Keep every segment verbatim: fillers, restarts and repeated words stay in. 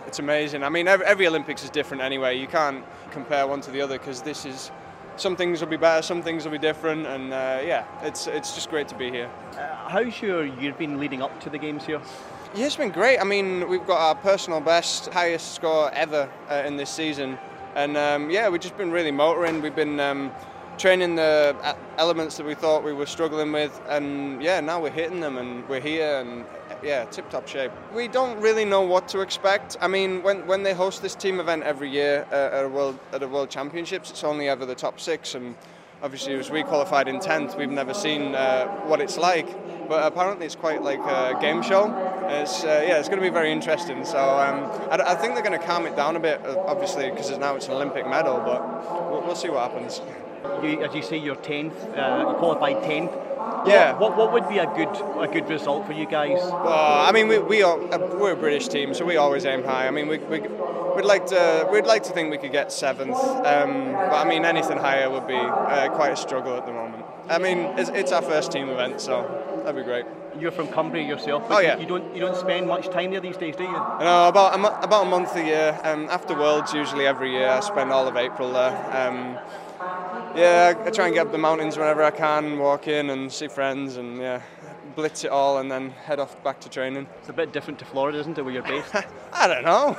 it's amazing. I mean, every, every Olympics is different anyway. You can't compare one to the other because this is, some things will be better, some things will be different, and uh, yeah, it's it's just great to be here. Uh, how's your year been leading up to the games here? Yeah, it's been great. I mean, we've got our personal best, highest score ever uh, in this season, and um, yeah, we've just been really motoring. We've been um, training the elements that we thought we were struggling with, and yeah, now we're hitting them, and we're here, and yeah, tip-top shape. We don't really know what to expect. I mean, when when they host this team event every year uh, at a world at a World Championships, it's only ever the top six, and obviously as we qualified in tenth, we've never seen uh, what it's like. But apparently it's quite like a game show. It's uh, yeah, it's going to be very interesting. So um, I, I think they're going to calm it down a bit, obviously, because now it's an Olympic medal. But we'll, we'll see what happens. You, as you say, you're tenth. Uh, you qualified tenth. Yeah. What, what what would be a good a good result for you guys? Well, I mean, we we are we're a British team, so we always aim high. I mean, we we we'd like to we'd like to think we could get seventh. Um, but I mean, anything higher would be uh, quite a struggle at the moment. I mean, it's, it's our first team event, so that'd be great. You're from Cumbria yourself. Oh yeah. You don't you don't spend much time there these days, do you? No, about a, about a month a year. Um, after Worlds, usually every year, I spend all of April there. Um, yeah, I try and get up the mountains whenever I can, walk in and see friends, and yeah, blitz it all, and then head off back to training. It's a bit different to Florida, isn't it, where you're based? I don't know.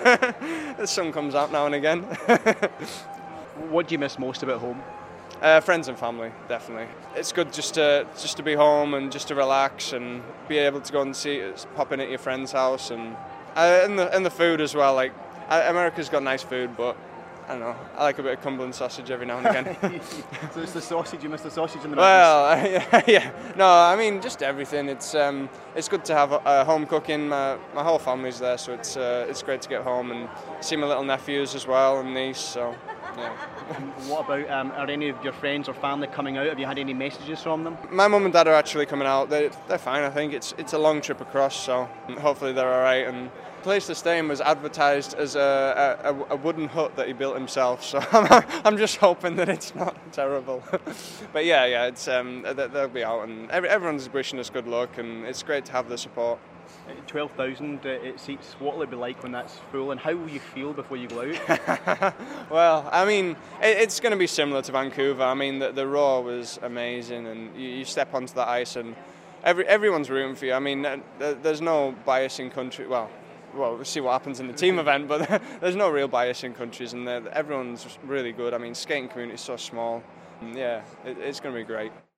The sun comes out now and again. What do you miss most about home? Uh, friends and family, definitely. It's good just to just to be home and just to relax and be able to go and see, pop in at your friend's house, and uh, and the and the food as well. Like uh, America's got nice food, but I don't know. I like a bit of Cumberland sausage every now and again. So it's the sausage. You miss the sausage in the well, yeah, yeah. No, I mean just everything. It's um, it's good to have uh, home cooking. My my whole family's there, so it's uh, it's great to get home and see my little nephews as well and niece. So. Yeah. What about, um, are any of your friends or family coming out? Have you had any messages from them? My mum and dad are actually coming out. They're, they're fine, I think. It's it's a long trip across, so hopefully they're all right. And the place to stay in was advertised as a, a, a wooden hut that he built himself, so I'm, I'm just hoping that it's not terrible. But yeah, yeah, it's um, they'll be out, and everyone's wishing us good luck, and it's great to have the support. twelve thousand uh, seats, what will it be like when that's full, and how will you feel before you go out? Well, I mean, it, it's going to be similar to Vancouver. I mean, the, the roar was amazing, and you, you step onto the ice, and every everyone's rooting for you. I mean, there's no bias in country. Well, well, we'll see what happens in the team event, but there's no real bias in countries, and everyone's really good. I mean, skating community is so small. And yeah, it, it's going to be great.